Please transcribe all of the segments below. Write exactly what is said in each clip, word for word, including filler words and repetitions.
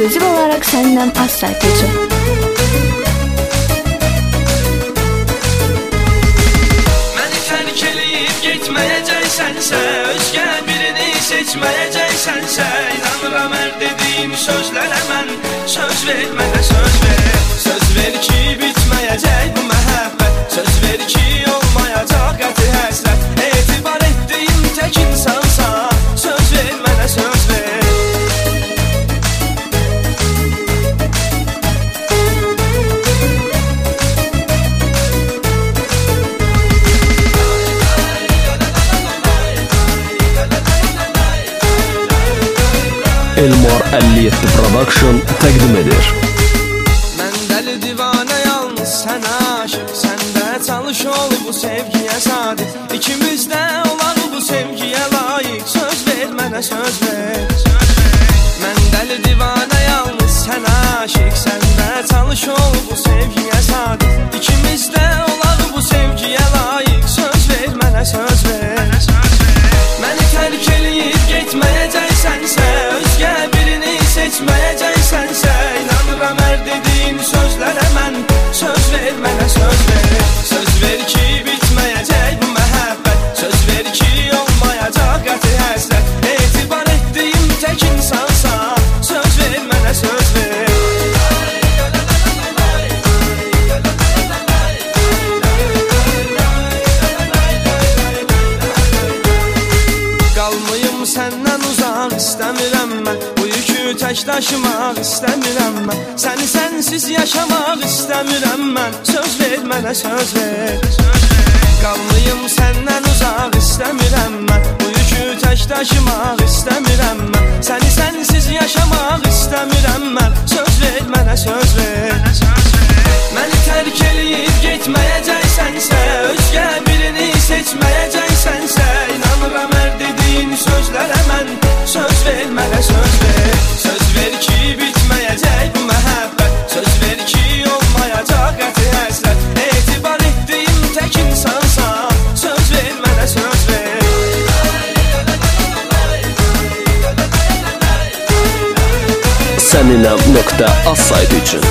ekskluziv olarak səndən az sayt üçün. Məni tərk eləyib getməyəcəksənsə, özgə birini seçməyəcəksənsə, inanıram hər dediyin sözlərə mən. Söz ver mənə, söz ver. Söz ver ki bitməyəcək bu məhəbbət. Söz ver ki olmayacaq qəti həsrət. Etibar etdiyim tək insansan. Söz ver mənə, söz ver. Elmar əlli yeddi Production təqdim edir. Mən dəli divanə yalnız sən aşıq, səndə çalış ol bu sevgiyə sadiq. İkimizdə olan bu sevgiyə layiq. Söz ver mənə, söz ver. Mən dəli divanə yalnız sən aşıq, səndə çalış ol bu sevgiyə sadiq. İkimizdə olan bu sevgiyə layiq. Söz ver mənə, söz ver. Məni tərk eləyib getməyəcəksənsə, özgə birini seçməyəcəksənsə, inanıram hər dediyin sözlərə mən. Söz ver mənə, söz ver. Söz ver ki bitməyəcək bu məhəbbət. Söz ver ki olmayacaq qəti həsrət. Etibar etdiyim tək insansan. Söz ver mənə, söz ver. Qalmayım səndən uzaq istəmirəm mən. Bu yükü tək daşımaq istəmirəm mən. Səni sənsiz yaşamaq istəmirəm mən. Söz ver mənə, söz ver. Qalmayım səndən uzaq istəmirəm mən. Bu yükü tək daşımaq istəmirəm mən. Səni sənsiz yaşamaq istəmirəm mən. Söz ver mənə, söz ver. Məni tərk eləyib getməyəcəksənsə, özgə birini seçməyəcəksənsə, inanıram hər dediyin sözlərə mən. Söz ver mənə, söz ver. Söz ver ki bitməyəcək bu məhəbbət. Söz ver ki olmayacaq qəti həsrət. Etibar etdiyim tək insansan. Söz ver mənə, söz ver. Səninəm nöqtə az sayt üçün.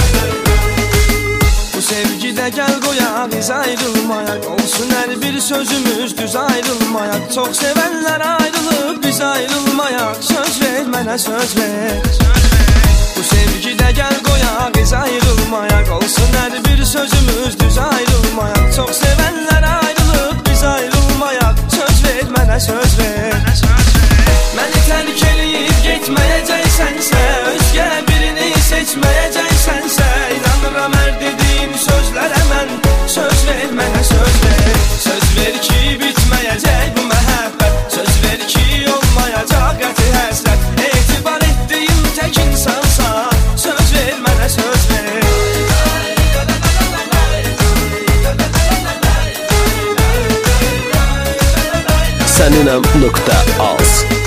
Sevgidə gəl qoyaq, biz ayrılmayaq. Olsun hər bir sözümüz düz ayrılmayaq. Çox sevənlər ayrılıb, biz ayrılmayaq. Söz ver mənə, söz ver. Bu sevgidə gəl qoyaq, biz ayrılmayaq. Olsun hər bir sözümüz düz ayrılmayaq. Çox sevənlər ayrılıb, biz ayrılmayaq. Söz ver mənə, söz ver. Məni tərk eləyib getməyəcəksənsə, özgə birini seçməyəcəksənsə, inanıram hər dediyin sözlərə mən. Söz ver mənə, söz ver. Söz ver ki bitməyəcək bu məhəbbət. Söz ver ki olmayacaq qəti həsrət. Etibar etdiyim tək insansan. Söz ver mənə, söz ver. Səninəm nöqtə az.